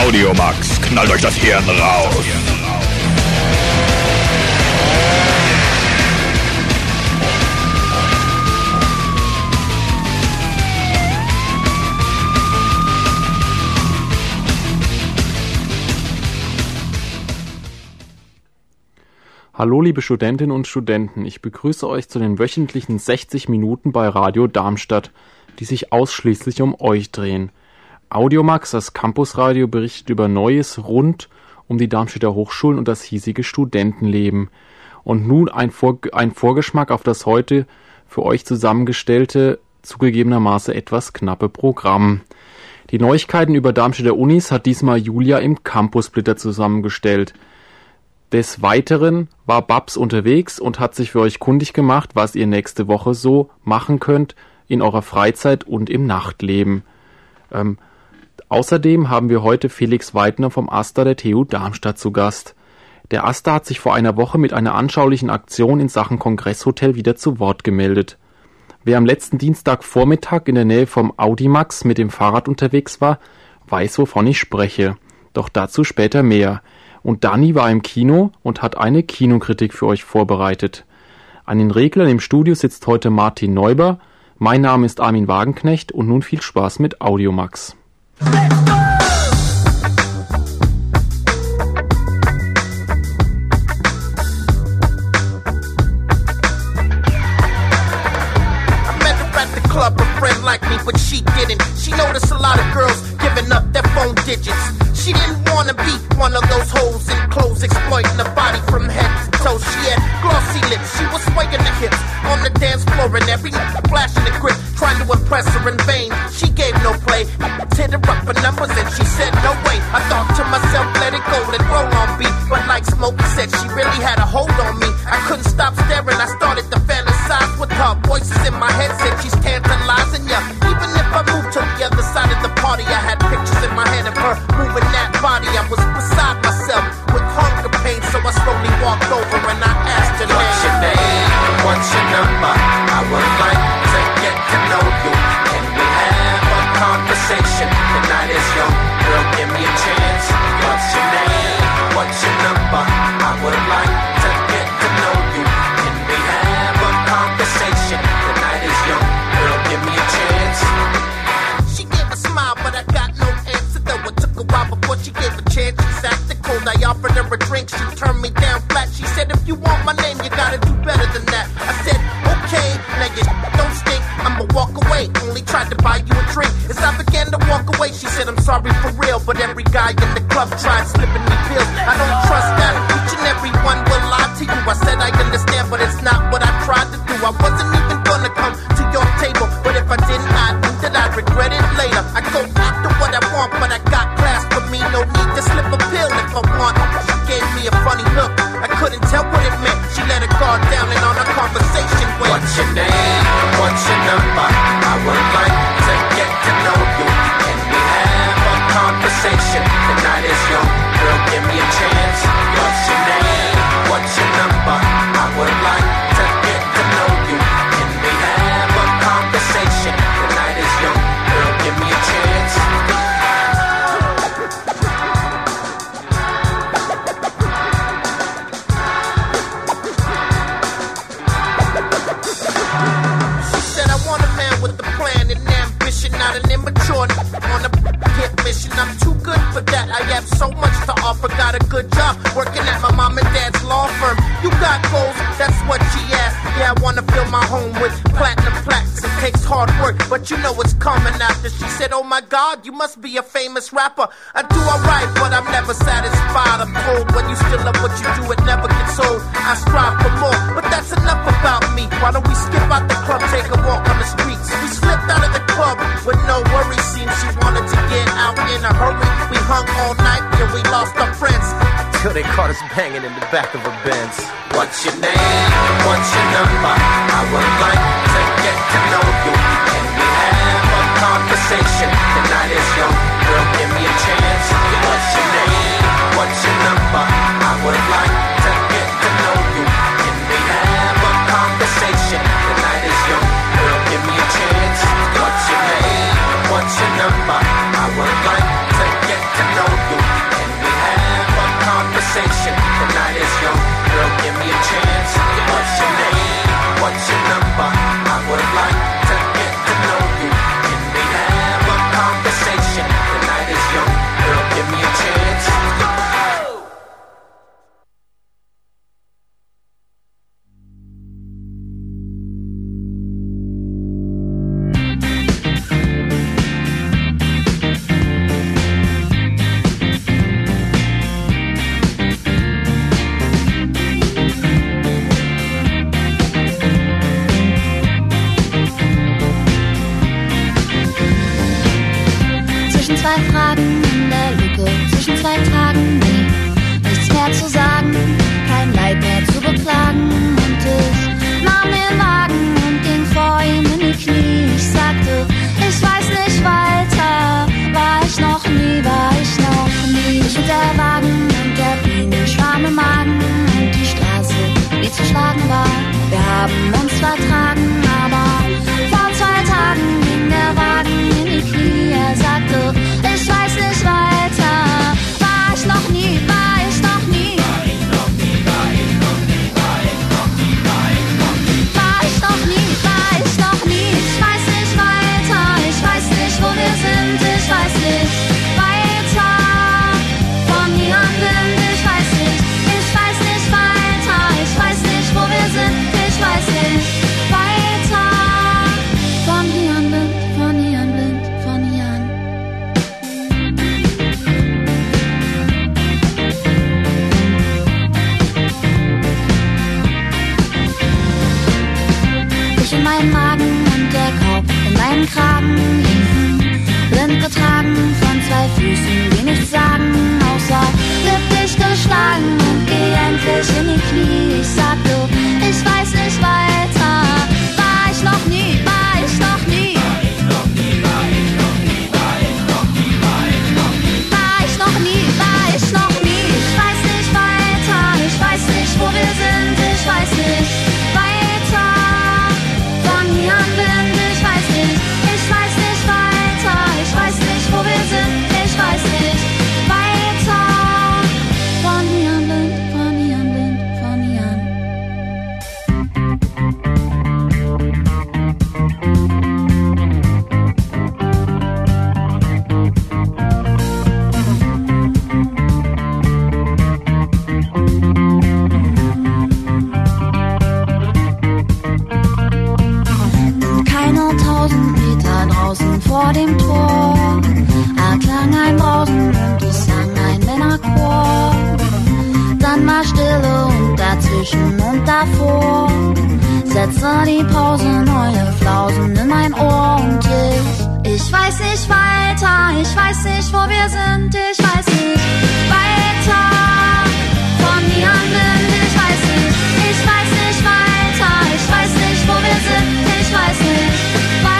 Audiomax, knallt euch das Hirn raus. Hallo liebe Studentinnen und Studenten, ich begrüße euch zu den wöchentlichen 60 Minuten bei Radio Darmstadt, die sich ausschließlich um euch drehen. Audiomax, das Campusradio, berichtet über Neues rund um die Darmstädter Hochschulen und das hiesige Studentenleben. Und nun ein Vorgeschmack auf das heute für euch zusammengestellte, zugegebenermaßen etwas knappe Programm. Die Neuigkeiten über Darmstädter Unis hat diesmal Julia im Campussplitter zusammengestellt. Des Weiteren war Babs unterwegs und hat sich für euch kundig gemacht, was ihr nächste Woche so machen könnt in eurer Freizeit und im Nachtleben. Außerdem haben wir heute Felix Weidner vom AStA der TU Darmstadt zu Gast. Der AStA hat sich vor einer Woche mit einer anschaulichen Aktion in Sachen Kongresshotel wieder zu Wort gemeldet. Wer am letzten Dienstagvormittag in der Nähe vom Audimax mit dem Fahrrad unterwegs war, weiß, wovon ich spreche. Doch dazu später mehr. Und Dani war im Kino und hat eine Kinokritik für euch vorbereitet. An den Reglern im Studio sitzt heute Martin Neuber. Mein Name ist Armin Wagenknecht und nun viel Spaß mit Audiomax. She didn't wanna be one of those hoes in clothes exploiting the body from head to toe. She had glossy lips, she was swaying the hips on the dance floor and every flashing the grip, trying to impress her in vain. She gave no play, hit her up for numbers and she said no way. I thought to myself, let it go, let roll on beat. But like Smokey said, she really had a hold on me. I couldn't stop staring, I started to fantasize with her. Voices in my head said she's tantalizing ya. Even if I moved to the other side of the party, I had pictures in my head of her moving that body. I was beside myself with hunger pain, so I slowly walked over and I asked her, what's your name? What's your number? I would like to get to know you. Can we have a conversation? The night is young, girl, give me a chance. What's your name? What's your number? I would like to get to know you. Can we have a conversation? The night is young, girl, give me a chance. She gave a smile, but I got no answer though. It took a while before she gave a chance. She's acting cold, I offered her a drink. She turned me down flat. She said, if you want my name, you gotta do better than that. I said, okay, now you don't stink. I'ma walk away, only tried to buy you a drink. As I began to walk away, she said, I'm sorry for real, but every guy in the club tried slipping me pills. I don't trust that, each and every one will lie to you. I said I understand, but it's not what I tried to do. I wasn't even gonna come to your table, but if I didn't, I knew that I'd regret it later. I go after what I want, but I got class for me, no need to slip a pill if I want. She gave me a funny look, I couldn't tell what it meant. She let her guard down and on a conversation went, what's your name? What's your number? I would like to get to know you. Can we have a conversation? The night is young, girl, give me a chance. What's your name? What's your number? I would like to get to know you. Can we have a conversation? The night is young, girl, give me a chance. Not an immature on a hit mission. I'm too good for that. I have so much to offer. Got a good job working at my mom and dad's law firm. You got goals, that's what she asked. Yeah, I wanna fill my home with platinum plaques. It takes hard work, but you know it's coming after. She said, oh my God, you must be a famous rapper. I do alright, but I'm never satisfied. I'm told when you still love what you do, it never gets old. I strive for more, but that's enough about me. Why don't we skip out the club, take a walk on the streets? We slipped out of the club with no worries. Seems she wanted to get out in a hurry. We hung all night till we lost our friends, till they caught us banging in the back of a Benz. What's your name? What's your number? I would like to get to know you. Can we have a conversation? The night is young, girl, give me a chance. What's your name? What's your number? I would like to get to know you. Can we have a conversation? The night is young, girl, give me a chance. What's your name? What's your number? I would like to get to know you. den Kragen hieven, blind getragen von zwei Füßen, die nichts sagen, außer gib dich geschlagen und geh endlich in die Knie. Ich sag du, ich weiß nicht weiter, war ich noch nie, war ich noch nie. Wo wir sind, ich weiß nicht weiter. Von hier an blind, ich weiß nicht weiter. Ich weiß nicht, wo wir sind, ich weiß nicht weiter. Von hier an blind, von hier an blind, von hier an. Vor dem Tor erklang ein Brausen und es sang ein Männerchor. Dann war Stille und dazwischen und davor setzte die Pause neue Flausen in mein Ohr und ich weiß nicht weiter, ich weiß nicht, wo wir sind, ich weiß nicht weiter. Von hier an blind, ich weiß nicht weiter, ich weiß nicht, wo wir sind, ich weiß nicht weiter.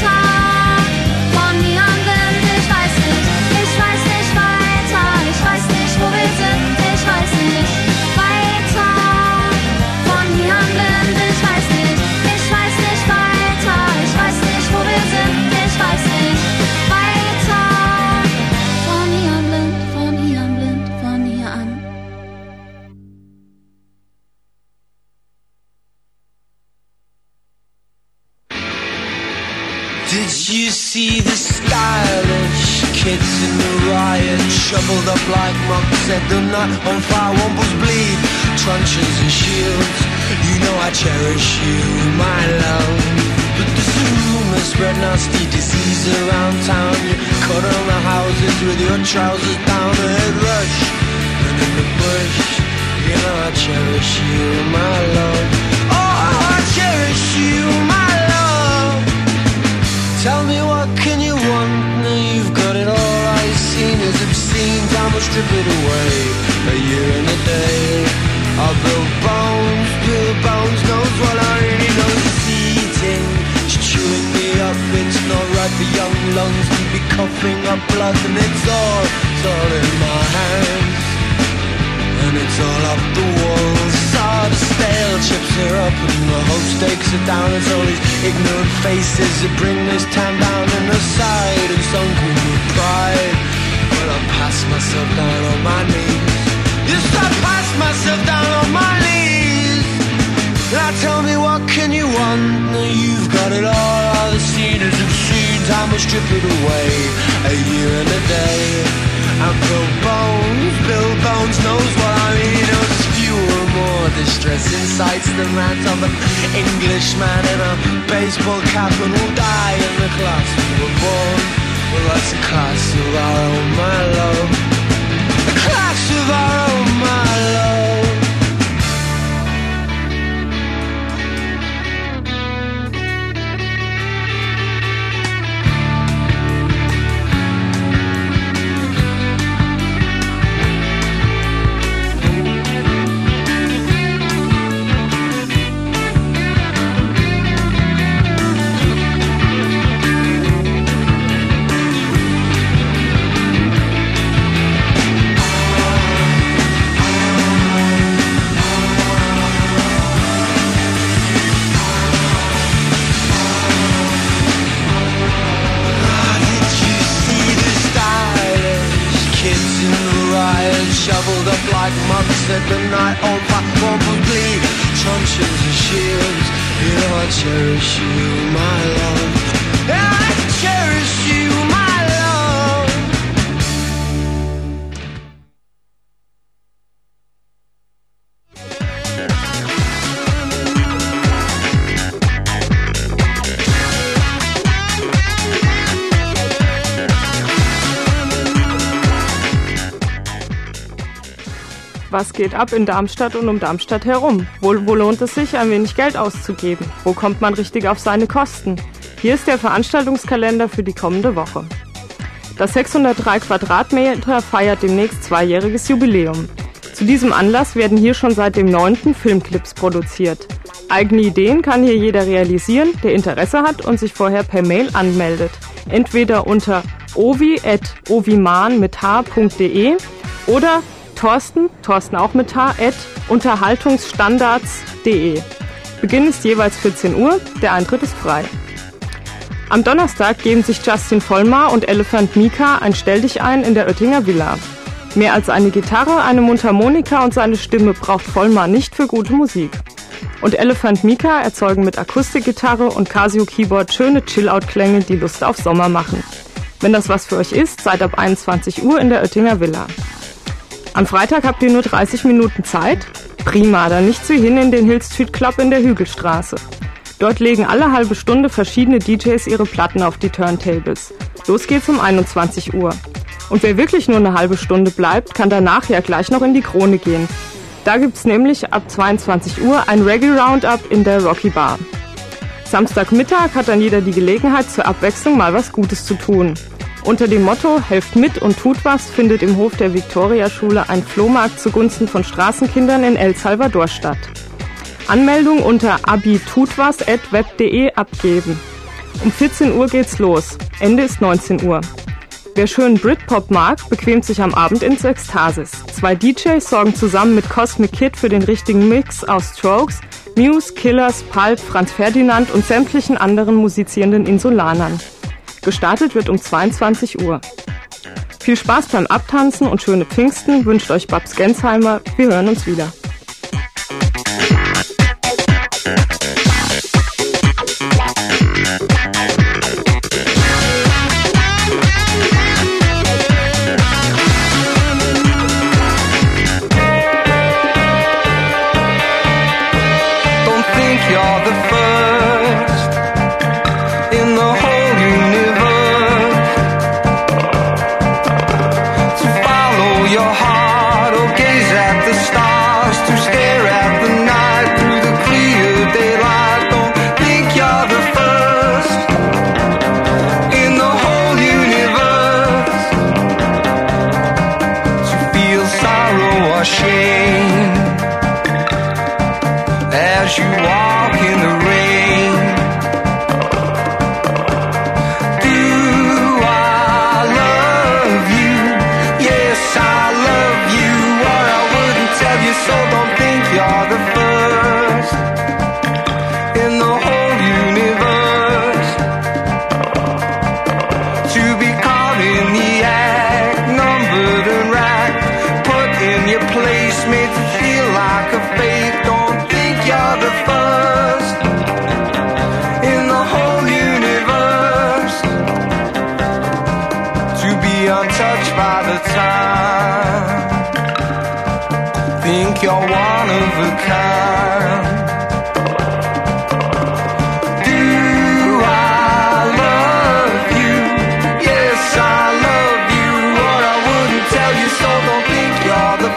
Did you see the stylish kids in the riot, shoveled up like monks, set the night on fire, wombles bleed, truncheons and shields. You know I cherish you, my love. But there's a rumor spread nasty disease around town. You cut on the houses with your trousers down, a head rush, and in the bush. You know I cherish you, my love. Oh, I cherish you, my love. Tell me what can you want, now you've got it all. All you've seen is obscene, time will strip it away. A year and a day, I'll build bones knows what I really know is eating. It's chewing me up, it's not right for young lungs to be coughing up blood. And it's all in my hands, and it's all up the walls. All the stale chips are up and the hope stakes are down. It's all these ignorant faces that bring this town down. And aside and sunken with pride, when I pass myself down on my knees. Yes, I pass myself down on my knees. Now tell me what can you want, now you've got it all. All the seen is obscene, time will strip it away. A year and a day, and Bill Bones knows what I mean. There's fewer, more distressing sights than that of an Englishman in a baseball cap and will die in the class we were born. Well, that's a class of our own, my love. A class of our own, my love. Shoveled up like monks at the night on fire, wombles bleed, truncheons and shields. You know I cherish you, my love. Yeah, I cherish you, my love. Was geht ab in Darmstadt und um Darmstadt herum? Wo lohnt es sich, ein wenig Geld auszugeben? Wo kommt man richtig auf seine Kosten? Hier ist der Veranstaltungskalender für die kommende Woche. Das 603 Quadratmeter feiert demnächst 2-jähriges Jubiläum. Zu diesem Anlass werden hier schon seit dem 9. Filmclips produziert. Eigene Ideen kann hier jeder realisieren, der Interesse hat und sich vorher per Mail anmeldet. Entweder unter ovi@oviman.de oder Thorsten auch mit H, @unterhaltungsstandards.de. Beginn ist jeweils 14 Uhr, der Eintritt ist frei. Am Donnerstag geben sich Justin Vollmar und Elephant Mika ein Stelldichein in der Oettinger Villa. Mehr als eine Gitarre, eine Mundharmonika und seine Stimme braucht Vollmar nicht für gute Musik. Und Elephant Mika erzeugen mit Akustikgitarre und Casio-Keyboard schöne Chill-Out-Klänge, die Lust auf Sommer machen. Wenn das was für euch ist, seid ab 21 Uhr in der Oettinger Villa. Am Freitag habt ihr nur 30 Minuten Zeit? Prima, dann nichts wie hin in den Hill Street Club in der Hügelstraße. Dort legen alle halbe Stunde verschiedene DJs ihre Platten auf die Turntables. Los geht's um 21 Uhr. Und wer wirklich nur eine halbe Stunde bleibt, kann danach ja gleich noch in die Krone gehen. Da gibt's nämlich ab 22 Uhr ein Reggae Roundup in der Rocky Bar. Samstagmittag hat dann jeder die Gelegenheit, zur Abwechslung mal was Gutes zu tun. Unter dem Motto "Helft mit und tut was" findet im Hof der Victoria-Schule ein Flohmarkt zugunsten von Straßenkindern in El Salvador statt. Anmeldung unter abitutwas@web.de abgeben. Um 14 Uhr geht's los. Ende ist 19 Uhr. Wer schön Britpop mag, bequemt sich am Abend ins Ekstasis. 2 DJs sorgen zusammen mit Cosmic Kid für den richtigen Mix aus Strokes, Muse, Killers, Pulp, Franz Ferdinand und sämtlichen anderen musizierenden Insulanern. Gestartet wird um 22 Uhr. Viel Spaß beim Abtanzen und schöne Pfingsten wünscht euch Babs Gensheimer. Wir hören uns wieder. Untouched by the time, think you're one of a kind. Do I love you? Yes, I love you, or I wouldn't tell you so. Don't think you're the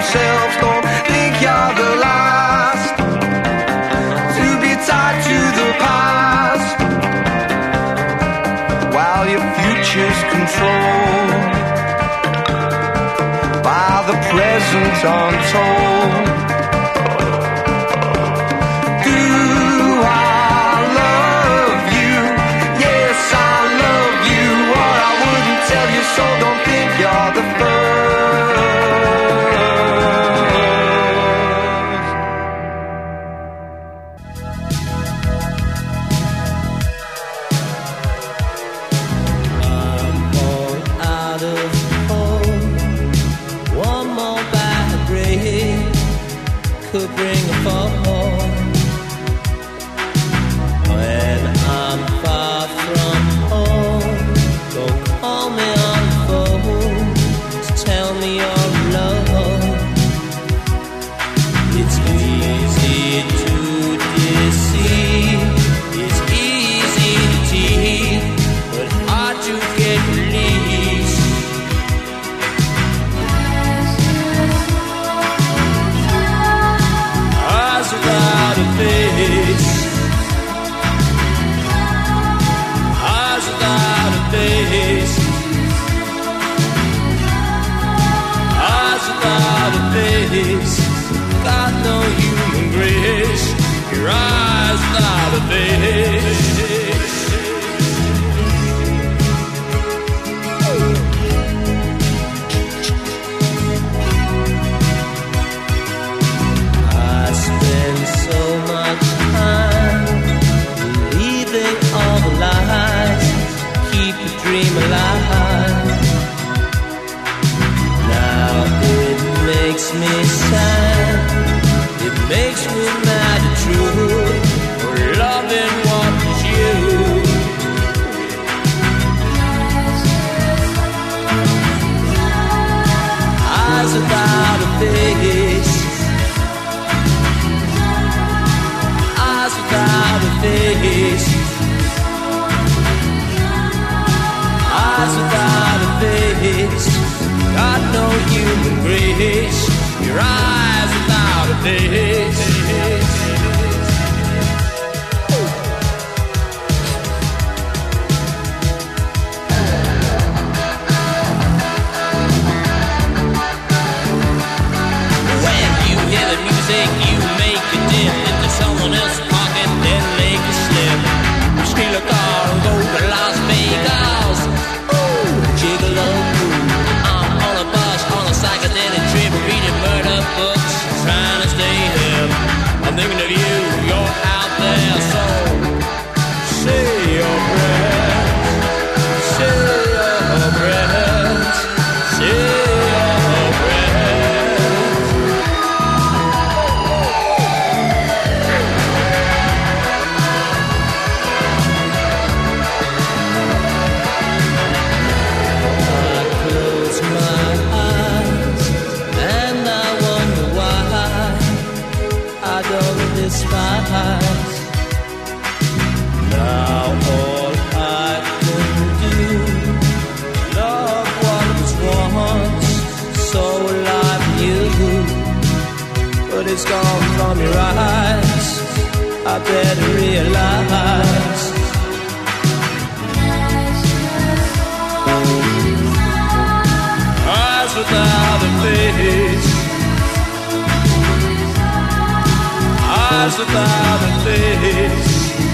yourself, don't think you're the last to be tied to the past, while your future's controlled by the present untold. Do I love you? Yes, I love you, or I wouldn't tell you so. Don't think you're the first. Could bring a fall when I'm far from home. Don't call me on the phone to tell me you're alone. It's easy to deceive, it's easy to tease, but hard to get released. Without a face, eyes without a face, eyes without a face, got no human grace, your eyes without a face. So much time believing all the lies, keep the dream alive. Now it makes me sad, it makes me mad at true, for loving what is you. Eyes without a face, without a face, eyes without a face, got no human grace, your eyes without a face. When you hear the music, you make it dim into someone else's pocket, then make it slip. Steal a car and go to Las Vegas. Ooh, gigolo. I'm on a bus, on a psychedelic trip, reading murder books, trying to stay hip. I'm thinking of you, you're out there, so say your prayers, say your prayers, say your prayers. Despise. Now all I can do, love what was once so like you, but it's gone from your eyes, I better realize. Eyes without a face, eyes without a face,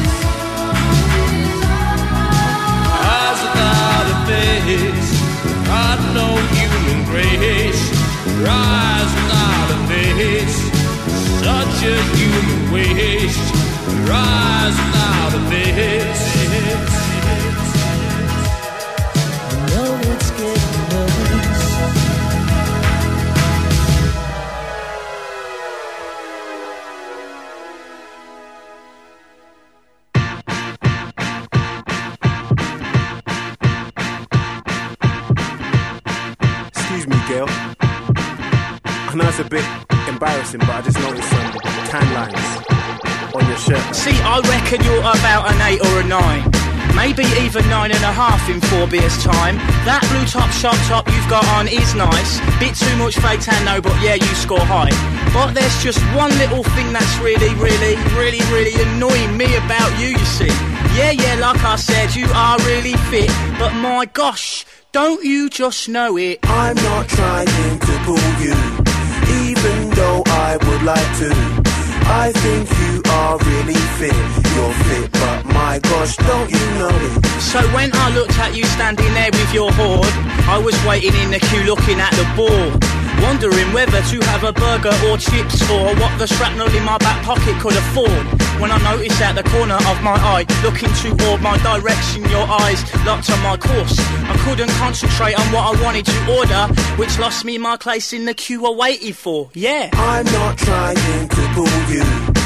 eyes without a face, got no human grace, your eyes without a face, such a human waste, your eyes without a face. I know it's getting worse. Girl, I know it's a bit embarrassing, but I just noticed some tan lines on your shirt. See, I reckon you're about an 8 or a 9. maybe even 9.5 in 4 beers time. That blue top short top you've got on is nice. Bit too much fake tan, no, but yeah, you score high. But there's just one little thing that's really annoying me about you see. Yeah, like I said, you are really fit, but my gosh, don't you just know it? I'm not trying to pull you, even though I would like to. I think you are really fit, you're fit, but my gosh, don't you know it? So when I looked at you standing there with your hoard, I was waiting in the queue looking at the board, wondering whether to have a burger or chips or what the shrapnel in my back pocket could afford. When I noticed at the corner of my eye, looking toward my direction, your eyes locked on my course. I couldn't concentrate on what I wanted to order, which lost me my place in the queue I waited for, yeah. I'm not trying to pull you,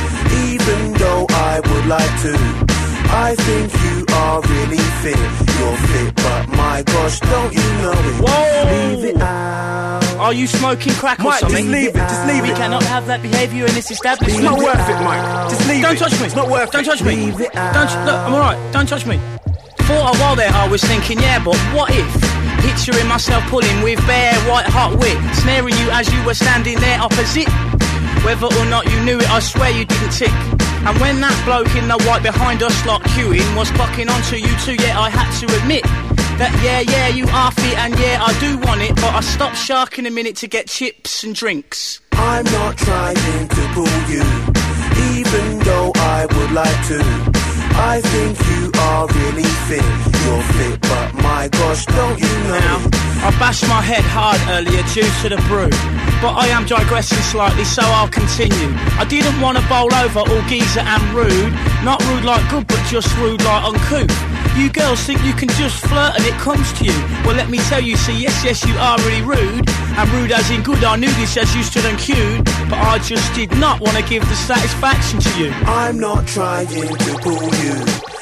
even though I would like to. I think you are really fit, you're fit, but my gosh, don't you know it? Whoa! Leave it out. Are you smoking crack or Mike, something? just leave it, just leave We it. cannot have that behaviour in this establishment. It's not worth it, Mike. Just leave Don't it. touch me. It's not worth Don't it. touch me. Leave it out. Don't, look, I'm alright. Don't touch me. For a while there, I was thinking, yeah, but what if? Picturing myself pulling with bare white hot wit, snaring you as you were standing there opposite. Whether or not you knew it, I swear you didn't tick. And when that bloke in the white behind us like queuing was clocking onto you too, yeah, I had to admit that yeah, you are fit and yeah, I do want it, but I stopped sharking a minute to get chips and drinks. I'm not trying to pull you, even though I would like to. I think you are really fit, you're fit, but my gosh, don't you know? Now, I bashed my head hard earlier due to the brew, but I am digressing slightly, so I'll continue. I didn't want to bowl over all geezer and rude, not rude like good, but just rude like uncouth. You girls think you can just flirt and it comes to you. Well, let me tell you, see, yes, you are really rude. And rude as in good, I knew this as you stood and queued, but I just did not want to give the satisfaction to you. I'm not trying to pull you,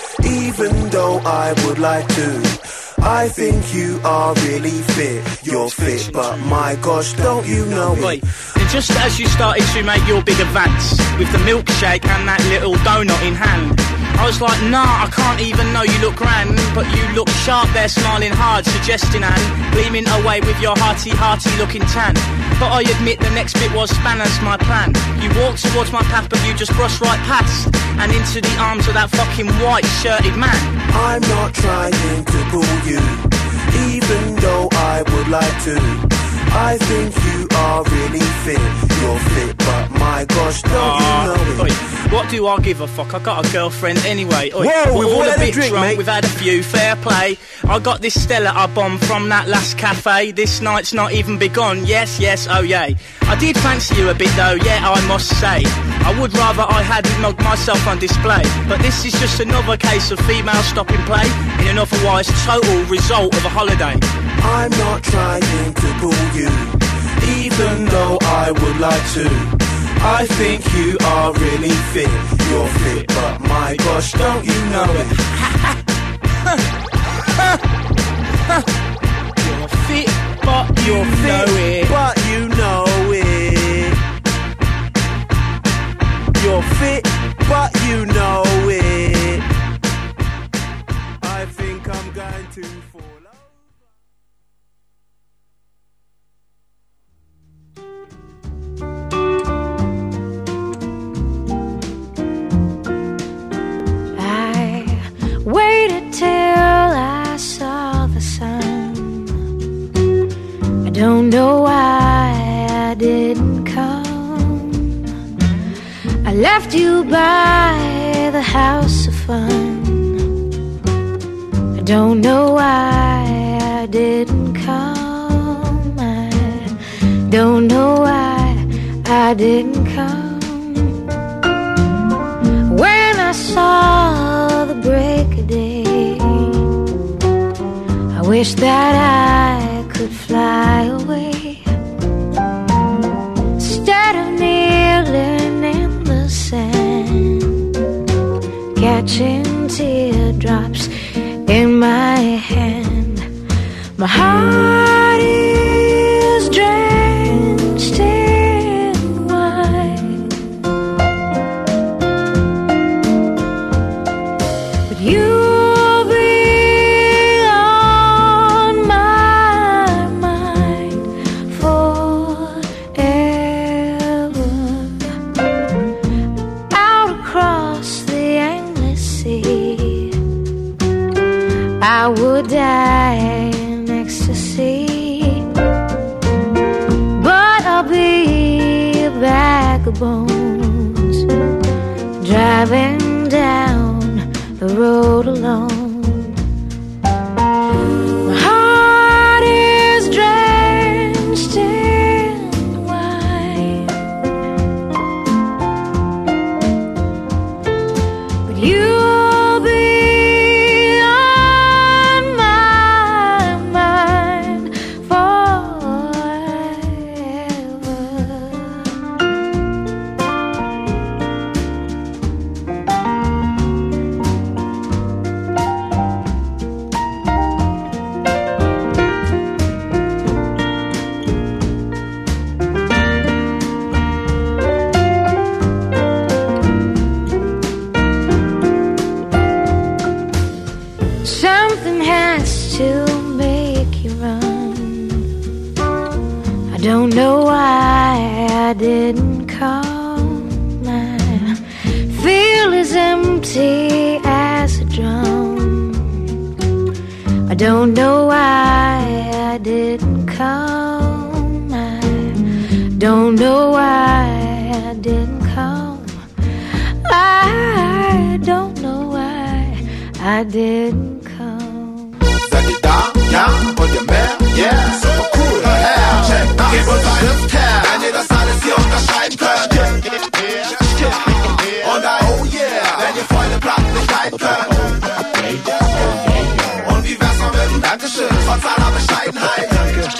even though I would like to. I think you are really fit, you're fit, but my gosh, don't you know it? And just as you started to make your big advance, with the milkshake and that little donut in hand, I was like, nah, I can't even know you look grand, but you look sharp there, smiling hard, suggesting and gleaming away with your hearty looking tan. But I admit the next bit was spanners my plan. You walked towards my path, but you just brushed right past and into the arms of that fucking white shirted man. I'm not trying to pull you, even though I would like to. I think you are really fit, you're fit, but my gosh, don't you know it? What do I give a fuck? I got a girlfriend anyway. Oi, whoa, we've all a had a bit drink, drunk, mate. we've had a few, fair play. I got this Stella I bombed from that last cafe. This night's not even begun, yes, oh yay. I did fancy you a bit though, yeah, I must say. I would rather I hadn't knocked myself on display, but this is just another case of female stopping play in an otherwise total result of a holiday. I'm not trying to pull you, even though I would like to. I think you are really fit, you're fit, but my gosh, don't you know it? You're fit, but You're you know fit, it. but you know it. You're fit, but you know it. I think I'm going to fall over. Waited till I saw the sun. I don't know why I didn't come. I left you by the house of fun. I don't know why I didn't come. I don't know why I didn't come. When I saw the break of day, I wish that I could fly away, instead of kneeling in the sand, catching teardrops in my hand. My heart is drenched in wine, but you'll be I would die in ecstasy, but I'll be a bag of bones driving down the road alone. My heart is drenched in wine, but you'll be on my mind forever. Something has to make you run. I don't know why I didn't come. I feel as empty as a drum. I don't know why I didn't come. I don't know why I didn't come. I don't know why I didn't come. Seid ihr da? Ja? Wollt ihr mehr? Yeah, super cool. Check das. Gebt uns Schrift her, wenn ihr das alles hier unterschreiben könnt. Und ein oh yeah, wenn ihr volle Platten nicht leiden könnt. Und wie wär's noch mit einem Dankeschön, trotz aller Bescheidenheit.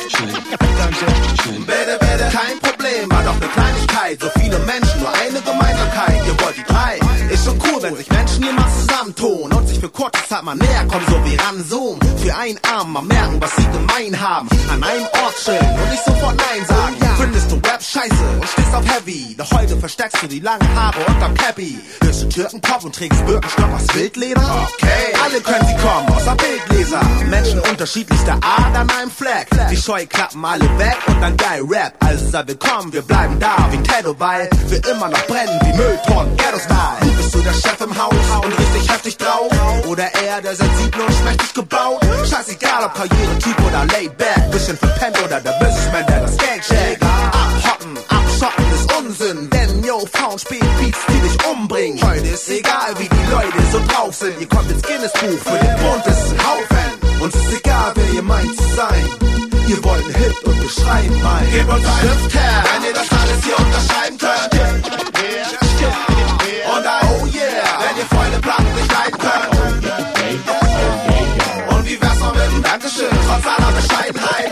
Bitte, bitte, kein Problem, war doch eine Kleinigkeit. So viele Menschen, nur eine Gemeinsamkeit. Ihr wollt die drei. Ist schon cool, wenn sich Menschen hier mal zusammentun und sich für kurze Zeit mal näher kommen, so wie ranzoomen. Für einen Arm mal merken, was sie gemein haben. An einem Ort chillen und nicht sofort Nein sagen. Findest du Rap scheiße und stehst auf Heavy, doch heute versteckst du die langen Haare unterm Cappy. Bist du Türkenkopf und trägst Birkenstock aus Wildleder? Okay, alle können sie kommen, außer Bildleser. Menschen unterschiedlichster Art an einem Fleck. Die Scheuklappen alle weg und dann geil Rap. Also sei willkommen, wir bleiben da wie ein Tattoo-Ball. Wir immer noch brennen wie Mülltonnen, Ghetto-Style. Bist du der Chef im Haus und richtig heftig drauf? Oder eher der sensibel und schmächtig gebaut? Scheißegal ob Karriere-Typ oder Laid-Back. Bisschen verpennt oder der Businessman, der das Geld checkt. Abhocken, abschotten ist Unsinn. Denn yo, Frauen spielen Beats, die dich umbringen. Heute ist egal, wie die Leute so drauf sind. Ihr kommt ins Guinness-Buch für den buntesten Haufen. Uns ist egal, wer ihr meint zu sein. Ihr wollt einen Hit und wir schreiben ein. Gebt uns Schrift her, wenn ihr das alles hier unterschreiben könnt. Und ein oh yeah, wenn ihr volle Platten nicht leiden könnt. Und wie wär's noch mit einem Dankeschön, trotz aller Bescheidenheit.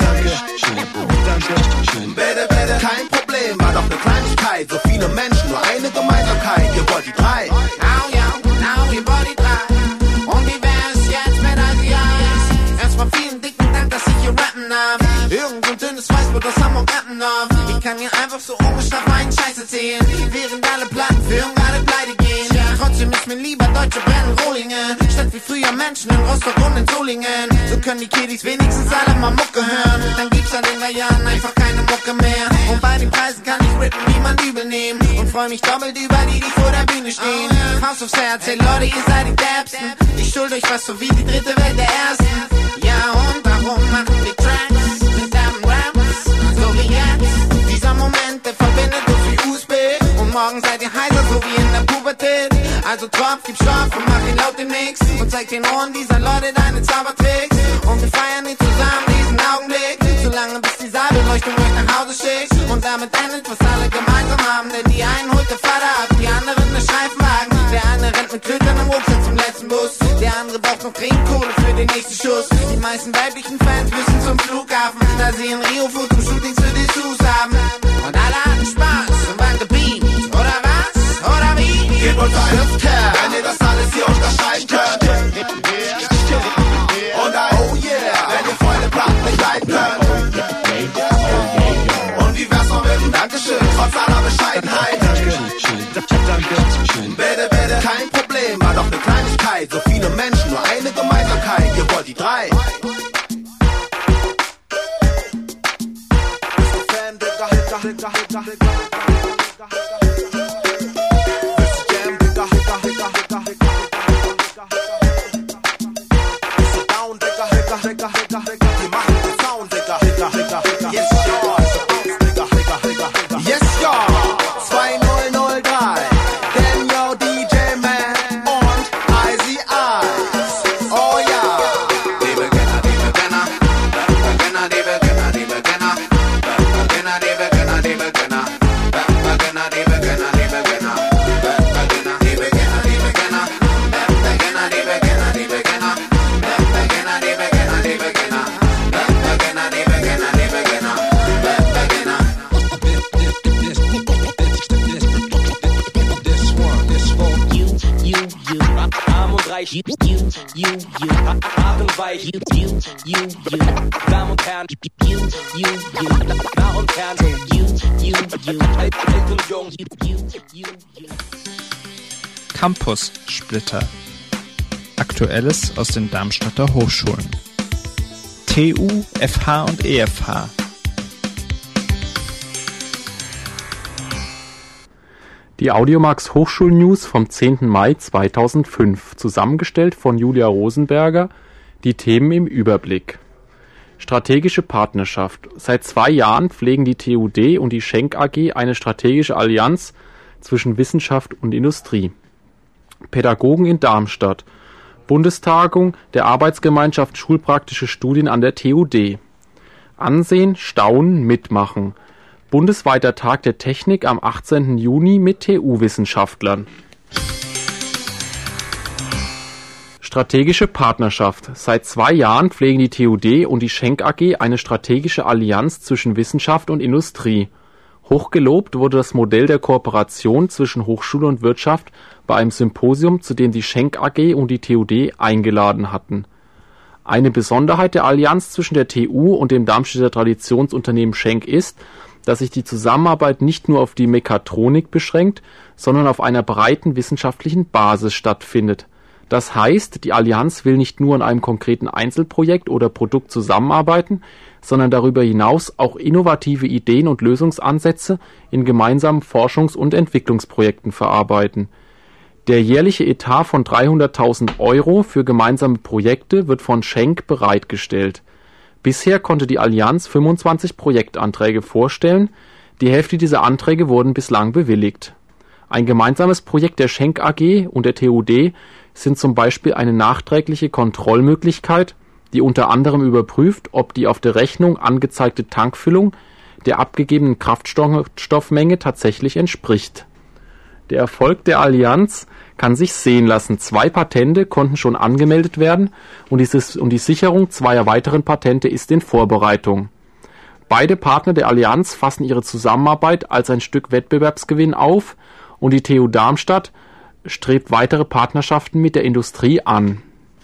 Bitte, bitte, kein Problem, war doch eine Kleinigkeit. So viele Menschen, nur eine Gemeinsamkeit. Ihr wollt die drei. Ihr wollt die drei. Und wie wär's jetzt mit Asias? Erstmal vielen dicken Dank, dass ich hier rappen darf. Irgend so ein dünnes Weißbrot aus Hamburg rappen darf. Ich kann hier einfach so ungestraft meinen Scheiß erzählen, während alle Plattenfirmen gerade pleite gehen. Trotzdem ist mir lieber deutsche Brennrohlinge, statt wie früher Menschen in Rostock und in Solingen. So können die Kiddies wenigstens alle mal Mucke hören. Dann gibt's an den 3 Jahren einfach keine Mucke mehr. Und bei den Preisen kann ich rippen, niemand übel nehmen. Und freu mich doppelt über die, die vor der Bühne stehen. Faust aufs Herz, hey Leute, ihr seid die Derbsten. Ich schuld euch was so wie die dritte Welt der Ersten. Ja und darum machen wir Tracks mit derben Raps, so wie jetzt. Dieser Moment, der verbindet uns wie USB. Und morgen seid ihr heiser, so wie in der Pubertät. Also Tropf, gib Stoff und mach ihn laut im Mix. Und zeig den Ohren dieser Leute deine Zaubertricks. Und wir feiern ihn zusammen, diesen Augenblick. Solange bis die Saalbeleuchtung euch nach Hause schickt. Und damit endet, was alle gemeinsam haben. Denn die einen holt der Vater ab, die anderen ne Streifenwagen. Der eine rennt mit Klötern im Rucksack zum letzten Bus. Der andere braucht noch Trinkkohle für den nächsten Schuss. Die meisten weiblichen Fans müssen zum Flughafen, da sie in Rio Fotoshootings für Dessous haben. Und alle hatten Spaß und waren gebeamt. Oder was? Oder wie? Gebt uns Schrift her, wenn ihr das alles hier unterschreiben könnt. Und ein oh yeah, wenn ihr volle Platten nicht leiden könnt. Und wie wär's noch mit einem Dankeschön, trotz aller Bescheidenheit. Bitte, bitte, kein Problem, war doch eine Kleinigkeit. So viele Menschen, nur eine Gemeinsamkeit. Ihr wollt die drei. Down, Bereich. Haarenweich. Damen und Herren. Nah und fern. Alt und jung. Campus-Splitter. Aktuelles aus den Darmstädter Hochschulen. TU, FH und EFH. Die Audiomax Hochschulnews vom 10. Mai 2005, zusammengestellt von Julia Rosenberger, die Themen im Überblick. Strategische Partnerschaft. Seit 2 Jahren pflegen die TUD und die Schenk AG eine strategische Allianz zwischen Wissenschaft und Industrie. Pädagogen in Darmstadt. Bundestagung der Arbeitsgemeinschaft Schulpraktische Studien an der TUD. Ansehen, staunen, mitmachen. Bundesweiter Tag der Technik am 18. Juni mit TU-Wissenschaftlern. Strategische Partnerschaft. Seit 2 Jahren pflegen die TUD und die Schenk AG eine strategische Allianz zwischen Wissenschaft und Industrie. Hochgelobt wurde das Modell der Kooperation zwischen Hochschule und Wirtschaft bei einem Symposium, zu dem die Schenk AG und die TUD eingeladen hatten. Eine Besonderheit der Allianz zwischen der TU und dem Darmstädter Traditionsunternehmen Schenk ist, dass sich die Zusammenarbeit nicht nur auf die Mechatronik beschränkt, sondern auf einer breiten wissenschaftlichen Basis stattfindet. Das heißt, die Allianz will nicht nur an einem konkreten Einzelprojekt oder Produkt zusammenarbeiten, sondern darüber hinaus auch innovative Ideen und Lösungsansätze in gemeinsamen Forschungs- und Entwicklungsprojekten verarbeiten. Der jährliche Etat von 300.000 € für gemeinsame Projekte wird von Schenk bereitgestellt. Bisher konnte die Allianz 25 Projektanträge vorstellen, die Hälfte dieser Anträge wurden bislang bewilligt. Ein gemeinsames Projekt der Schenk AG und der TUD sind zum Beispiel eine nachträgliche Kontrollmöglichkeit, die unter anderem überprüft, ob die auf der Rechnung angezeigte Tankfüllung der abgegebenen Kraftstoffmenge tatsächlich entspricht. Der Erfolg der Allianz kann sich sehen lassen. 2 Patente konnten schon angemeldet werden und die Sicherung 2 weiteren Patente ist in Vorbereitung. Beide Partner der Allianz fassen ihre Zusammenarbeit als ein Stück Wettbewerbsgewinn auf und die TU Darmstadt strebt weitere Partnerschaften mit der Industrie an.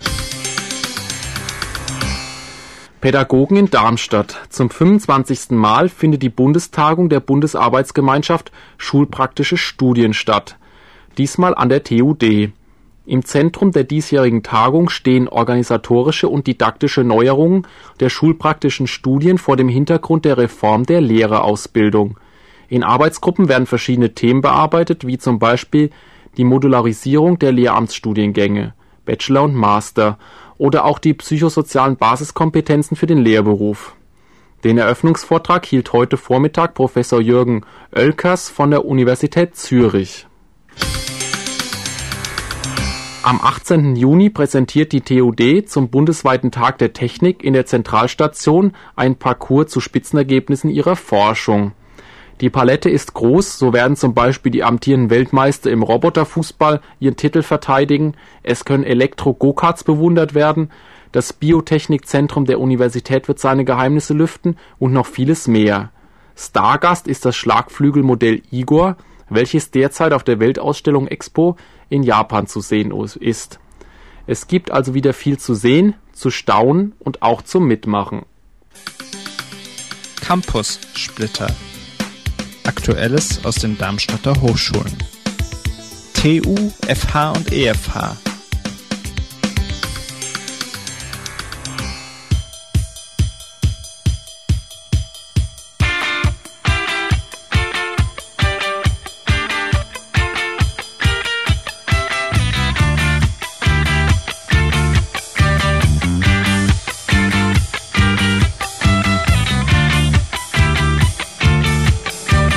Pädagogen in Darmstadt. Zum 25. Mal findet die Bundestagung der Bundesarbeitsgemeinschaft Schulpraktische Studien statt. Diesmal an der TUD. Im Zentrum der diesjährigen Tagung stehen organisatorische und didaktische Neuerungen der schulpraktischen Studien vor dem Hintergrund der Reform der Lehrerausbildung. In Arbeitsgruppen werden verschiedene Themen bearbeitet, wie zum Beispiel die Modularisierung der Lehramtsstudiengänge, Bachelor und Master, oder auch die psychosozialen Basiskompetenzen für den Lehrberuf. Den Eröffnungsvortrag hielt heute Vormittag Professor Jürgen Oelkers von der Universität Zürich. Am 18. Juni präsentiert die TUD zum bundesweiten Tag der Technik in der Zentralstation ein Parcours zu Spitzenergebnissen ihrer Forschung. Die Palette ist groß, so werden zum Beispiel die amtierenden Weltmeister im Roboterfußball ihren Titel verteidigen, es können Elektro-Go-Karts bewundert werden, das Biotechnikzentrum der Universität wird seine Geheimnisse lüften und noch vieles mehr. Stargast ist das Schlagflügelmodell Igor, welches derzeit auf der Weltausstellung Expo in Japan zu sehen ist. Es gibt also wieder viel zu sehen, zu staunen und auch zum Mitmachen. Campus-Splitter. Aktuelles aus den Darmstädter Hochschulen. TU, FH und EFH.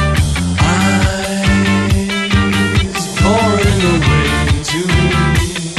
Pouring away to me.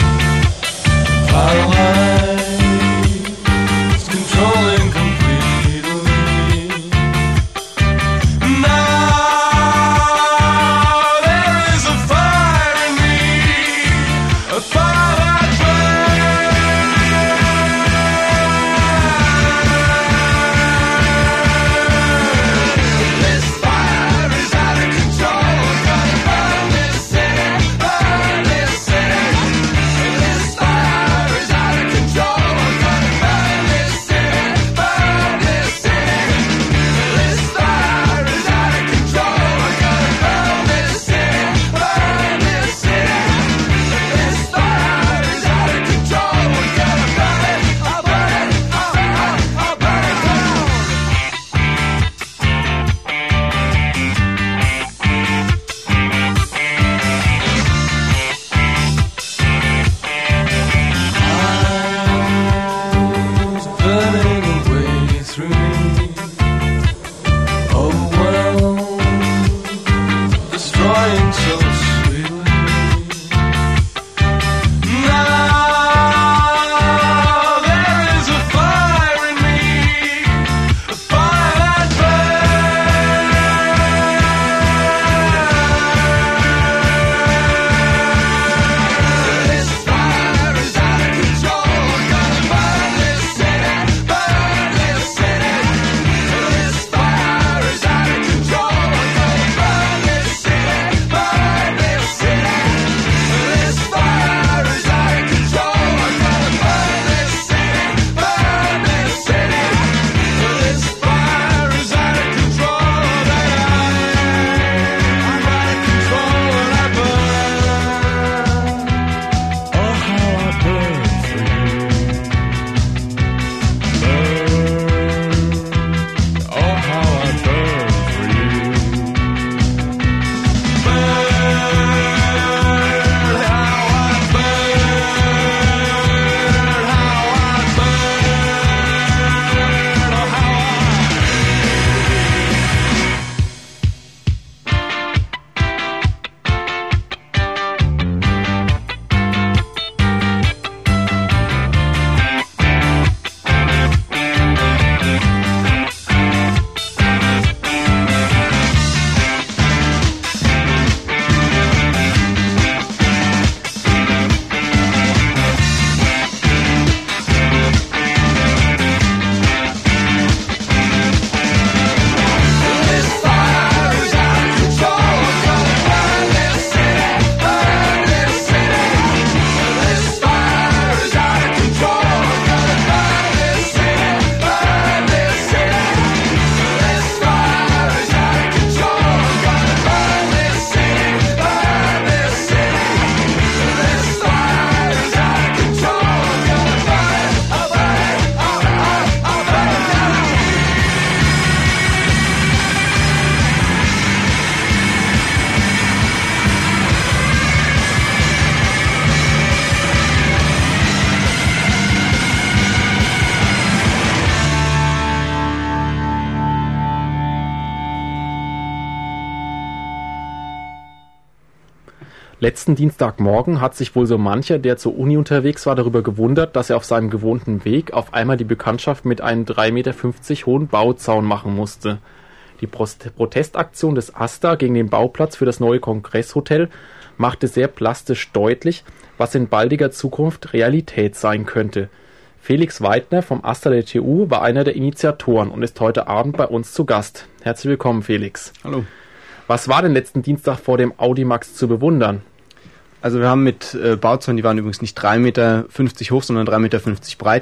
Letzten Dienstagmorgen hat sich wohl so mancher, der zur Uni unterwegs war, darüber gewundert, dass er auf seinem gewohnten Weg auf einmal die Bekanntschaft mit einem 3,50 Meter hohen Bauzaun machen musste. Die Protestaktion des AStA gegen den Bauplatz für das neue Kongresshotel machte sehr plastisch deutlich, was in baldiger Zukunft Realität sein könnte. Felix Weidner vom AStA der TU war einer der Initiatoren und ist heute Abend bei uns zu Gast. Herzlich willkommen, Felix. Hallo. Was war denn letzten Dienstag vor dem Audimax zu bewundern? Also wir haben mit Bauzäunen, die waren übrigens nicht 3,50 Meter hoch, sondern 3,50 Meter breit,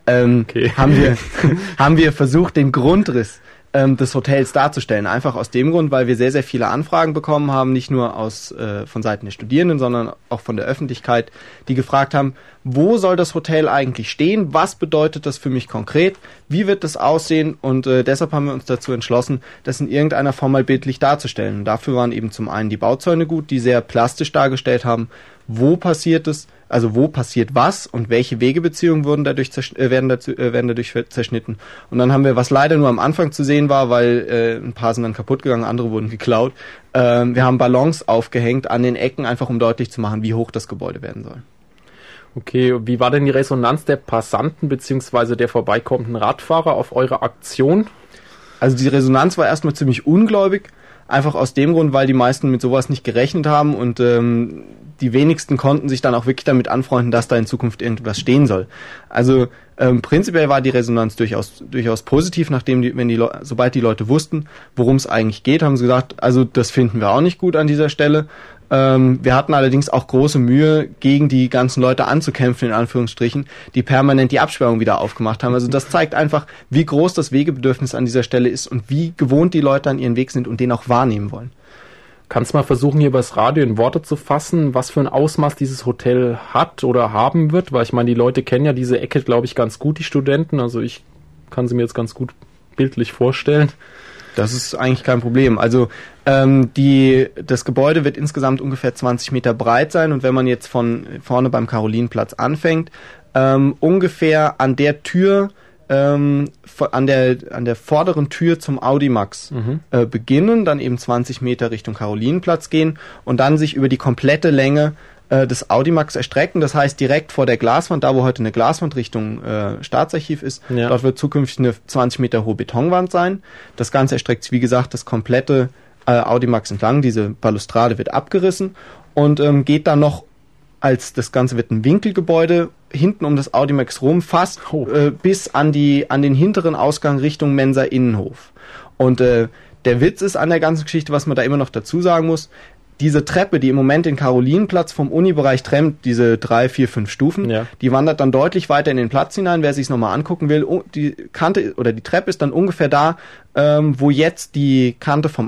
haben wir versucht, den Grundriss des Hotels darzustellen. Einfach aus dem Grund, weil wir sehr, sehr viele Anfragen bekommen haben, nicht nur von Seiten der Studierenden, sondern auch von der Öffentlichkeit, die gefragt haben, wo soll das Hotel eigentlich stehen? Was bedeutet das für mich konkret? Wie wird das aussehen? Und deshalb haben wir uns dazu entschlossen, das in irgendeiner Form mal bildlich darzustellen. Und dafür waren eben zum einen die Bauzäune gut, die sehr plastisch dargestellt haben, wo passiert es, also wo passiert was und welche Wegebeziehungen werden dadurch zerschnitten. Und dann haben wir, was leider nur am Anfang zu sehen war, weil ein paar sind dann kaputt gegangen, andere wurden geklaut, wir haben Ballons aufgehängt an den Ecken, einfach um deutlich zu machen, wie hoch das Gebäude werden soll. Okay, wie war denn die Resonanz der Passanten bzw. der vorbeikommenden Radfahrer auf eure Aktion? Also die Resonanz war erstmal ziemlich ungläubig, einfach aus dem Grund, weil die meisten mit sowas nicht gerechnet haben und die wenigsten konnten sich dann auch wirklich damit anfreunden, dass da in Zukunft irgendwas stehen soll. Also prinzipiell war die Resonanz durchaus positiv, sobald die Leute wussten, worum es eigentlich geht, haben sie gesagt, also das finden wir auch nicht gut an dieser Stelle. Wir hatten allerdings auch große Mühe, gegen die ganzen Leute anzukämpfen, in Anführungsstrichen, die permanent die Absperrung wieder aufgemacht haben. Also das zeigt einfach, wie groß das Wegebedürfnis an dieser Stelle ist und wie gewohnt die Leute an ihren Weg sind und den auch wahrnehmen wollen. Kannst du mal versuchen, hier übers Radio in Worte zu fassen, was für ein Ausmaß dieses Hotel hat oder haben wird? Weil ich meine, die Leute kennen ja diese Ecke, glaube ich, ganz gut, die Studenten. Also ich kann sie mir jetzt ganz gut bildlich vorstellen. Das ist eigentlich kein Problem. Also das Gebäude wird insgesamt ungefähr 20 Meter breit sein und wenn man jetzt von vorne beim Karolinenplatz anfängt, ungefähr an der Tür, an der vorderen Tür zum Audimax beginnen, dann eben 20 Meter Richtung Karolinenplatz gehen und dann sich über die komplette Länge des Audimax erstrecken. Das heißt, direkt vor der Glaswand, da wo heute eine Glaswand Richtung Staatsarchiv ist, dort wird zukünftig eine 20 Meter hohe Betonwand sein. Das Ganze erstreckt sich, wie gesagt, das komplette Audimax entlang. Diese Balustrade wird abgerissen und geht dann noch das Ganze wird ein Winkelgebäude hinten um das Audimax rum, fast bis an den hinteren Ausgang Richtung Mensa Innenhof. Und der Witz ist an der ganzen Geschichte, was man da immer noch dazu sagen muss, diese Treppe, die im Moment den Karolinenplatz vom Unibereich trennt, diese 3, 4, 5 Stufen, die wandert dann deutlich weiter in den Platz hinein. Wer sich es nochmal angucken will, die Kante oder die Treppe ist dann ungefähr da, wo jetzt die Kante vom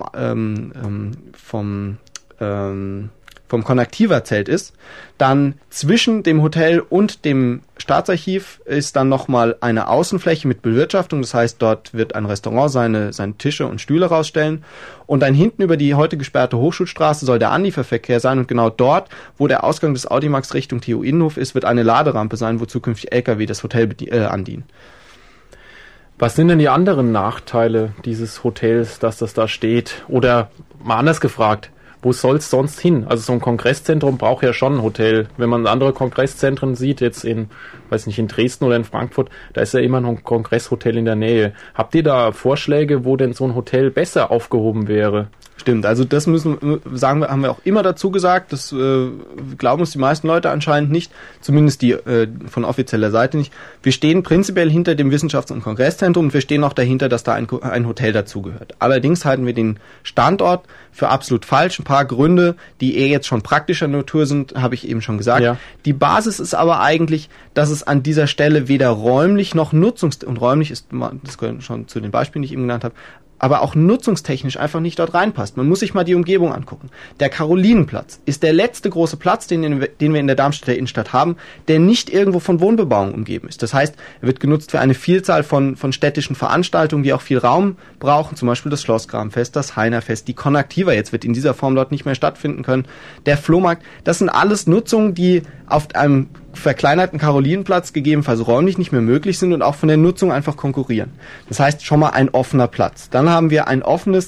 Konnektiva-Zelt ist. Dann zwischen dem Hotel und dem Staatsarchiv ist dann nochmal eine Außenfläche mit Bewirtschaftung. Das heißt, dort wird ein Restaurant seine Tische und Stühle rausstellen. Und dann hinten über die heute gesperrte Hochschulstraße soll der Anlieferverkehr sein. Und genau dort, wo der Ausgang des Audimax Richtung TU Innenhof ist, wird eine Laderampe sein, wo zukünftig LKW das Hotel andienen. Was sind denn die anderen Nachteile dieses Hotels, dass das da steht? Oder mal anders gefragt, wo soll es sonst hin? Also so ein Kongresszentrum braucht ja schon ein Hotel. Wenn man andere Kongresszentren sieht, jetzt in Dresden oder in Frankfurt, da ist ja immer noch ein Kongresshotel in der Nähe. Habt ihr da Vorschläge, wo denn so ein Hotel besser aufgehoben wäre? Stimmt, also das haben wir auch immer dazu gesagt, das glauben uns die meisten Leute anscheinend nicht, zumindest die von offizieller Seite nicht. Wir stehen prinzipiell hinter dem Wissenschafts- und Kongresszentrum und wir stehen auch dahinter, dass da ein Hotel dazugehört. Allerdings halten wir den Standort für absolut falsch. Ein paar Gründe, die eher jetzt schon praktischer Natur sind, habe ich eben schon gesagt. Ja. Die Basis ist aber eigentlich, dass es an dieser Stelle weder räumlich noch und räumlich ist, das gehört schon zu den Beispielen, die ich eben genannt habe, aber auch nutzungstechnisch einfach nicht dort reinpasst. Man muss sich mal die Umgebung angucken. Der Karolinenplatz ist der letzte große Platz, den wir in der Darmstädter Innenstadt haben, der nicht irgendwo von Wohnbebauung umgeben ist. Das heißt, er wird genutzt für eine Vielzahl von städtischen Veranstaltungen, die auch viel Raum brauchen, zum Beispiel das Schlossgrabenfest, das Heinerfest, die Konnektiva jetzt wird in dieser Form dort nicht mehr stattfinden können, der Flohmarkt. Das sind alles Nutzungen, die auf einem verkleinerten Karolinenplatz gegebenenfalls räumlich nicht mehr möglich sind und auch von der Nutzung einfach konkurrieren. Das heißt schon mal ein offener Platz. Dann haben wir ein offenes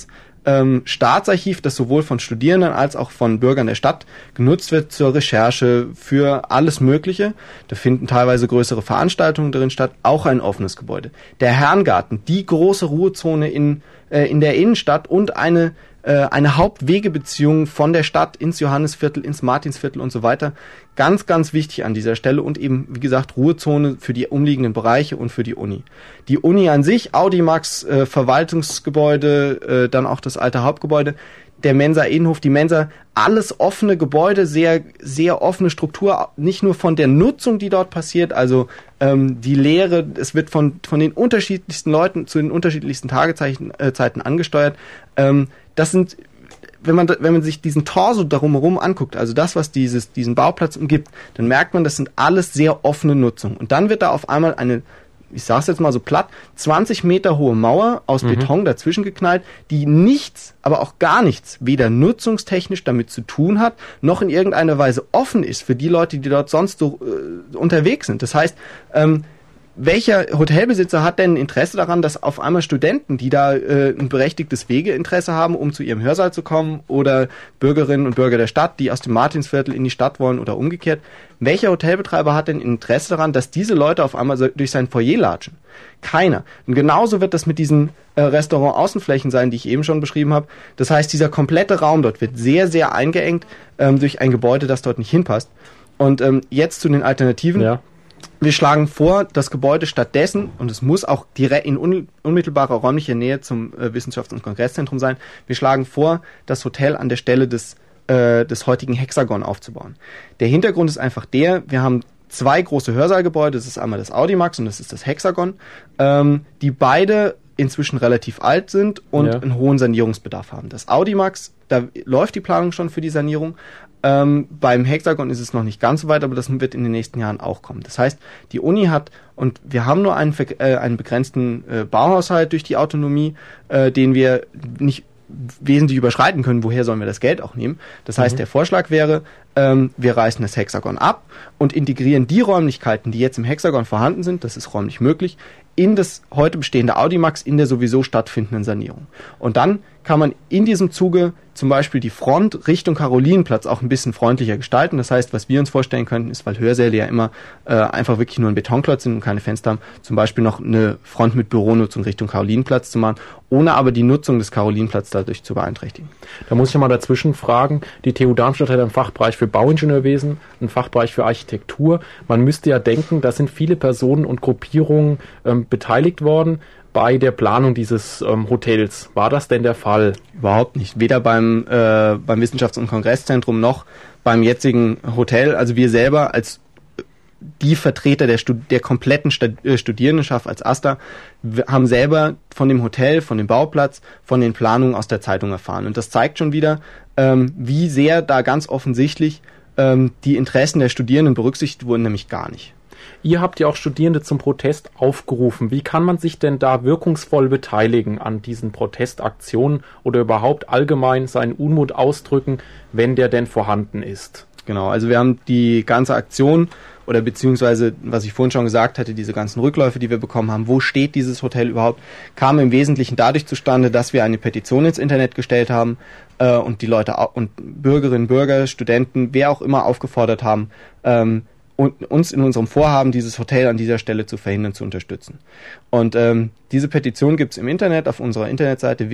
Staatsarchiv, das sowohl von Studierenden als auch von Bürgern der Stadt genutzt wird zur Recherche für alles Mögliche. Da finden teilweise größere Veranstaltungen drin statt, auch ein offenes Gebäude. Der Herrengarten, die große Ruhezone in der Innenstadt und eine Hauptwegebeziehung von der Stadt ins Johannisviertel, ins Martinsviertel und so weiter. Ganz, ganz wichtig an dieser Stelle und eben, wie gesagt, Ruhezone für die umliegenden Bereiche und für die Uni. Die Uni an sich, Audimax, Verwaltungsgebäude, dann auch das alte Hauptgebäude, der Mensa-Innenhof, die Mensa, alles offene Gebäude, sehr, sehr offene Struktur, nicht nur von der Nutzung, die dort passiert, also die Lehre, es wird von den unterschiedlichsten Leuten zu den unterschiedlichsten Tageszeiten angesteuert. Das sind, wenn man sich diesen Torso darum herum anguckt, also das, was diesen Bauplatz umgibt, dann merkt man, das sind alles sehr offene Nutzungen. Und dann wird da auf einmal eine, ich sag's jetzt mal so platt, 20 Meter hohe Mauer aus Beton dazwischen geknallt, die nichts, aber auch gar nichts, weder nutzungstechnisch damit zu tun hat, noch in irgendeiner Weise offen ist für die Leute, die dort sonst so unterwegs sind. Das heißt, welcher Hotelbesitzer hat denn Interesse daran, dass auf einmal Studenten, die da ein berechtigtes Wegeinteresse haben, um zu ihrem Hörsaal zu kommen, oder Bürgerinnen und Bürger der Stadt, die aus dem Martinsviertel in die Stadt wollen oder umgekehrt, welcher Hotelbetreiber hat denn Interesse daran, dass diese Leute auf einmal durch sein Foyer latschen? Keiner. Und genauso wird das mit diesen Restaurant-Außenflächen sein, die ich eben schon beschrieben habe. Das heißt, dieser komplette Raum dort wird sehr, sehr eingeengt durch ein Gebäude, das dort nicht hinpasst. Und jetzt zu den Alternativen. Ja. Wir schlagen vor, das Gebäude stattdessen, und es muss auch direkt in unmittelbarer räumlicher Nähe zum Wissenschafts- und Kongresszentrum sein, wir schlagen vor, das Hotel an der Stelle des heutigen Hexagon aufzubauen. Der Hintergrund ist einfach wir haben 2 große Hörsaalgebäude, das ist einmal das Audimax und das ist das Hexagon, die beide inzwischen relativ alt sind und einen hohen Sanierungsbedarf haben. Das Audimax, da läuft die Planung schon für die Sanierung. Beim Hexagon ist es noch nicht ganz so weit, aber das wird in den nächsten Jahren auch kommen. Das heißt, die Uni hat, und wir haben nur einen begrenzten Bauhaushalt durch die Autonomie, den wir nicht wesentlich überschreiten können. Woher sollen wir das Geld auch nehmen? Das heißt, der Vorschlag wäre, wir reißen das Hexagon ab und integrieren die Räumlichkeiten, die jetzt im Hexagon vorhanden sind, das ist räumlich möglich, in das heute bestehende Audimax in der sowieso stattfindenden Sanierung. Und dann kann man in diesem Zuge zum Beispiel die Front Richtung Karolinenplatz auch ein bisschen freundlicher gestalten. Das heißt, was wir uns vorstellen könnten, ist, weil Hörsäle ja immer einfach wirklich nur ein Betonklotz sind und keine Fenster haben, zum Beispiel noch eine Front mit Büronutzung Richtung Karolinenplatz zu machen, ohne aber die Nutzung des Karolinenplatzes dadurch zu beeinträchtigen. Da muss ich mal dazwischen fragen, die TU Darmstadt hat einen Fachbereich für Bauingenieurwesen, einen Fachbereich für Architektur. Man müsste ja denken, da sind viele Personen und Gruppierungen beteiligt worden bei der Planung dieses Hotels. War das denn der Fall? Überhaupt nicht. Weder beim Wissenschafts- und Kongresszentrum noch beim jetzigen Hotel. Also wir selber als die Vertreter der kompletten Studierendenschaft als AStA haben selber von dem Hotel, von dem Bauplatz, von den Planungen aus der Zeitung erfahren. Und das zeigt schon wieder, wie sehr da ganz offensichtlich die Interessen der Studierenden berücksichtigt wurden, nämlich gar nicht. Ihr habt ja auch Studierende zum Protest aufgerufen. Wie kann man sich denn da wirkungsvoll beteiligen an diesen Protestaktionen oder überhaupt allgemein seinen Unmut ausdrücken, wenn der denn vorhanden ist? Genau, also wir haben die ganze Aktion oder beziehungsweise, was ich vorhin schon gesagt hatte, diese ganzen Rückläufe, die wir bekommen haben, wo steht dieses Hotel überhaupt, kam im Wesentlichen dadurch zustande, dass wir eine Petition ins Internet gestellt haben und die Leute und Bürgerinnen, Bürger, Studenten, wer auch immer aufgefordert haben, und uns in unserem Vorhaben, dieses Hotel an dieser Stelle zu verhindern, zu unterstützen. Und diese Petition gibt's im Internet auf unserer Internetseite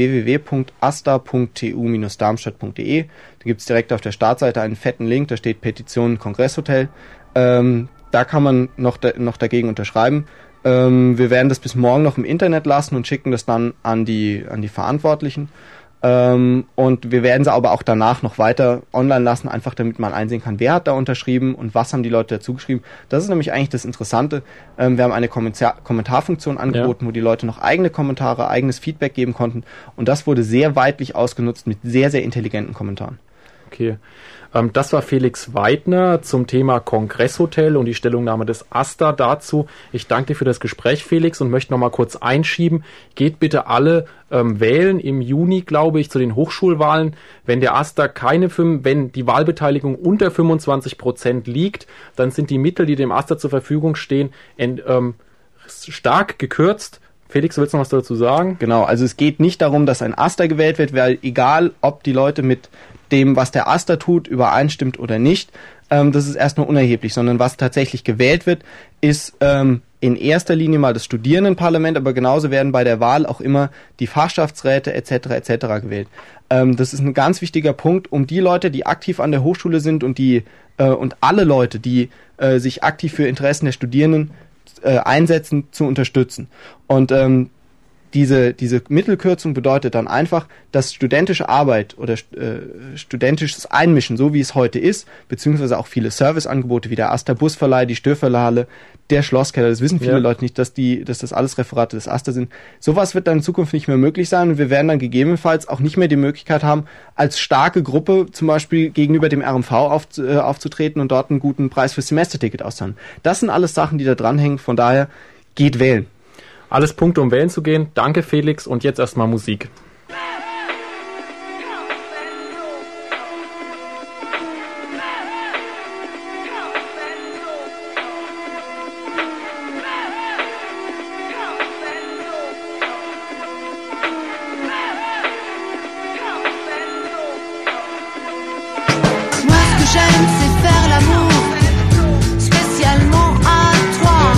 www.asta.tu-darmstadt.de. Da gibt's direkt auf der Startseite einen fetten Link, da steht Petition Kongresshotel. Da kann man noch dagegen unterschreiben. Wir werden das bis morgen noch im Internet lassen und schicken das dann an die Verantwortlichen. Und wir werden sie aber auch danach noch weiter online lassen, einfach damit man einsehen kann, wer hat da unterschrieben und was haben die Leute dazu geschrieben. Das ist nämlich eigentlich das Interessante. Wir haben eine Kommentarfunktion angeboten, wo die Leute noch eigene Kommentare, eigenes Feedback geben konnten. Und das wurde sehr weitlich ausgenutzt mit sehr, sehr intelligenten Kommentaren. Okay. Das war Felix Weidner zum Thema Kongresshotel und die Stellungnahme des AStA dazu. Ich danke dir für das Gespräch, Felix, und möchte noch mal kurz einschieben. Geht bitte alle wählen im Juni, glaube ich, zu den Hochschulwahlen. Wenn der AStA wenn die Wahlbeteiligung unter 25% liegt, dann sind die Mittel, die dem AStA zur Verfügung stehen, stark gekürzt. Felix, willst du noch was dazu sagen? Genau, also es geht nicht darum, dass ein Aster gewählt wird, weil egal, ob die Leute mit dem, was der Aster tut, übereinstimmt oder nicht, das ist erstmal unerheblich, sondern was tatsächlich gewählt wird, ist in erster Linie mal das Studierendenparlament, aber genauso werden bei der Wahl auch immer die Fachschaftsräte etc. gewählt. Das ist ein ganz wichtiger Punkt, um die Leute, die aktiv an der Hochschule sind und und alle Leute, die sich aktiv für Interessen der Studierenden einsetzen, zu unterstützen. Und diese Mittelkürzung bedeutet dann einfach, dass studentische Arbeit oder studentisches Einmischen, so wie es heute ist, beziehungsweise auch viele Serviceangebote wie der Aster Busverleih, die Störverleihhalle, der Schlosskeller, das wissen viele Leute nicht, dass das alles Referate des Aster sind. Sowas wird dann in Zukunft nicht mehr möglich sein und wir werden dann gegebenenfalls auch nicht mehr die Möglichkeit haben, als starke Gruppe zum Beispiel gegenüber dem RMV aufzutreten und dort einen guten Preis fürs Semesterticket auszuhandeln. Das sind alles Sachen, die da dranhängen, von daher geht wählen. Alles Punkte, um wählen zu gehen. Danke, Felix. Und jetzt erstmal Musik. Moi, ce que j'aime, c'est faire l'amour, spécialement à trois.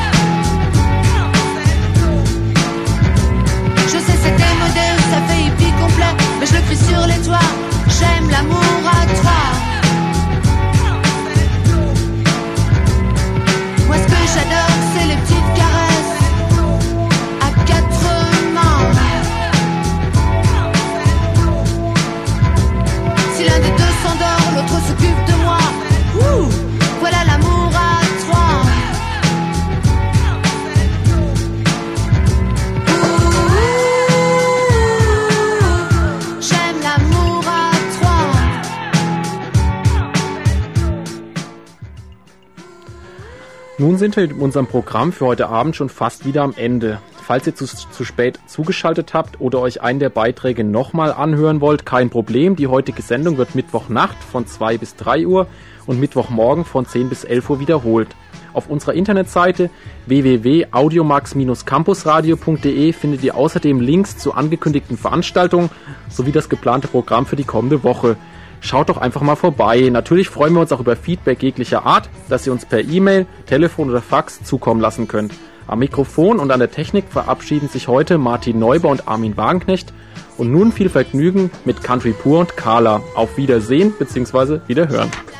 Je sais, c'est démodé, ça fait hippie complet, mais je le crie sur les toits. J'aime l'amour à trois. Moi, ce que j'adore, c'est les petites caresses à quatre mains. Si l'un des deux s'endort, l'autre s'occupe de moi. Ouh, voilà l'amour à trois. J'aime l'amour à trois. Nun sind wir mit unserem Programm für heute Abend schon fast wieder am Ende. Falls ihr zu spät zugeschaltet habt oder euch einen der Beiträge nochmal anhören wollt, kein Problem. Die heutige Sendung wird Mittwochnacht von 2 bis 3 Uhr und Mittwochmorgen von 10 bis 11 Uhr wiederholt. Auf unserer Internetseite www.audiomax-campusradio.de findet ihr außerdem Links zu angekündigten Veranstaltungen sowie das geplante Programm für die kommende Woche. Schaut doch einfach mal vorbei. Natürlich freuen wir uns auch über Feedback jeglicher Art, das ihr uns per E-Mail, Telefon oder Fax zukommen lassen könnt. Am Mikrofon und an der Technik verabschieden sich heute Martin Neuber und Armin Wagenknecht. Und nun viel Vergnügen mit Country Pur und Carla. Auf Wiedersehen bzw. Wiederhören.